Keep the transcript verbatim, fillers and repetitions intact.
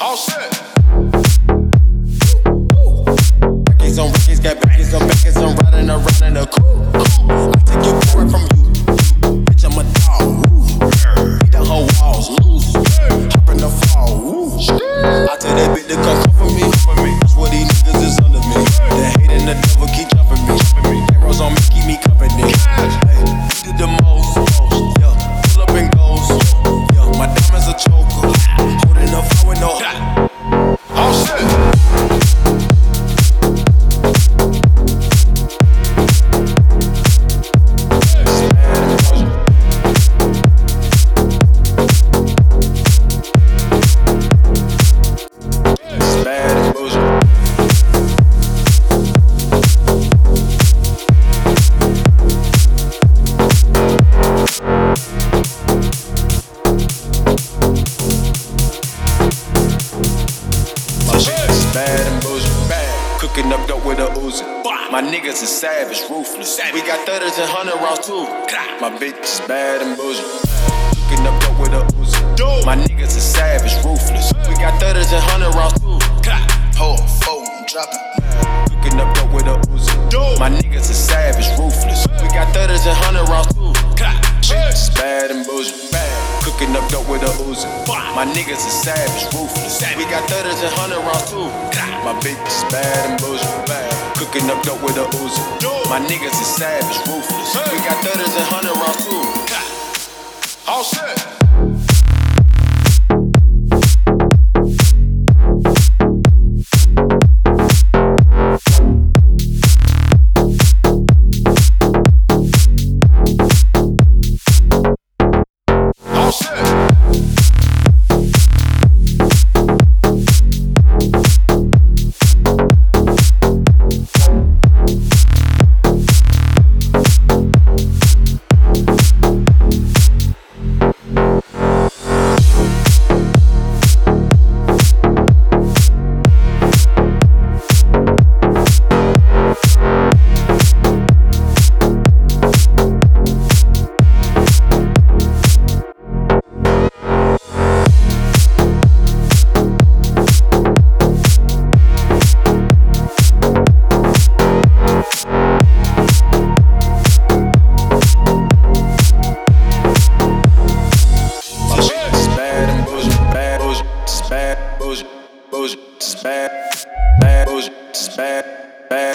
All set. Records on records, got backers on backers. I'm riding around in a coupe. I take your boy from you. Bitch, I'm a dog. Beat the whole walls loose. Hop in the fall. Woo. I tell that bitch to come cover me. That's what these niggas is under me. The hate and the devil keep jumping me. Arrows on me, keep me company. Hey, we did the most. Yeah, pull up and goes. Yeah, my diamonds a choker. Holding up fire with no. All set. Cooking up dope with a Uzi. My niggas is savage, ruthless. We got thudders and hundred rounds too. My bitch is bad and bougie. Cooking up dope with a Uzi. My niggas is savage, ruthless. We got thudders and hundred rounds too. Hold, fold, drop it. Cooking up dope with a Uzi. My niggas is savage, ruthless. We got thudders and hundred rounds too. Bitch is bad and bougie. Cooking up dope with a Uzi. My niggas is savage, ruthless. We got thudders and hundred rounds too. My bitch is bad and bougie. Cooking up dope with a Uzi. My niggas is savage, ruthless. We got thudders and hundred rounds too. All set. Bad, bad, bad, bad, bad, bad, bad, bad, bad.